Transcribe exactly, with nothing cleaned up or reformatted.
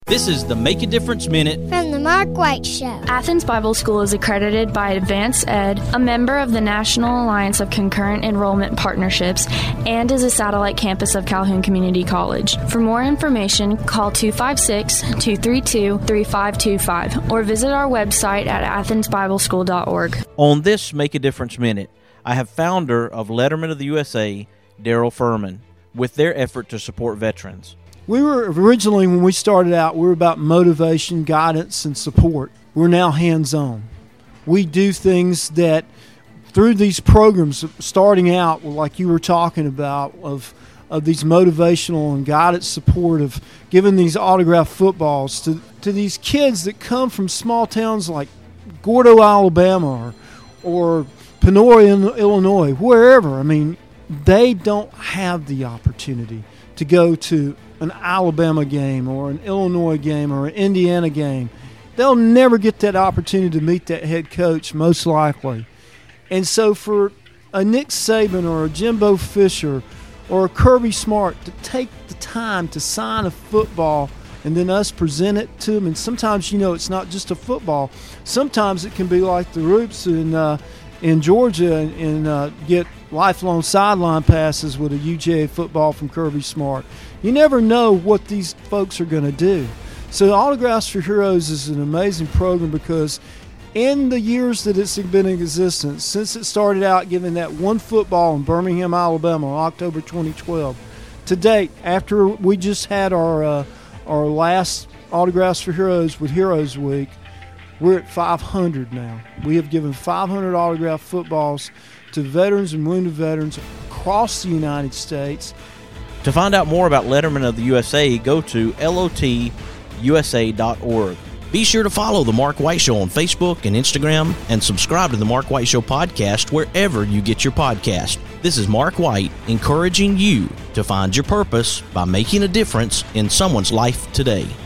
This is the Make a Difference Minute from the Mark White Show. Athens Bible School is accredited by Advance Ed, a member of the National Alliance of Concurrent Enrollment Partnerships, and is a satellite campus of Calhoun Community College. For more information, call two five six, two three two, three five two five or visit our website at athens bible school dot org. On this Make a Difference Minute, I have founder of Letterman of the U S A, Daryl Furman, with their effort to support veterans. We were originally, when we started out, we were about motivation, guidance, and support. We're now hands-on. We do things that, through these programs, starting out, like you were talking about, of of these motivational and guidance support, of giving these autographed footballs to, to these kids that come from small towns like Gordo, Alabama, or, or Peoria, Illinois, wherever. I mean, they don't have the opportunity to go to an Alabama game or an Illinois game or an Indiana game. They'll never get that opportunity to meet that head coach, most likely. And so for a Nick Saban or a Jimbo Fisher or a Kirby Smart to take the time to sign a football and then us present it to them, and sometimes, you know, it's not just a football. Sometimes it can be like the Roops in, uh, in Georgia and, and uh, get lifelong sideline passes with a U G A football from Kirby Smart. You never know what these folks are going to do. So Autographs for Heroes is an amazing program because in the years that it's been in existence, since it started out giving that one football in Birmingham, Alabama, in October twenty twelve, to date, after we just had our uh, our last Autographs for Heroes with Heroes Week, we're at five hundred now. We have given five hundred autographed footballs to veterans and wounded veterans across the United States. To find out more about Letterman of the U S A, go to L O T U S A dot org. Be sure to follow The Mark White Show on Facebook and Instagram, and subscribe to The Mark White Show podcast wherever you get your podcast. This is Mark White, encouraging you to find your purpose by making a difference in someone's life today.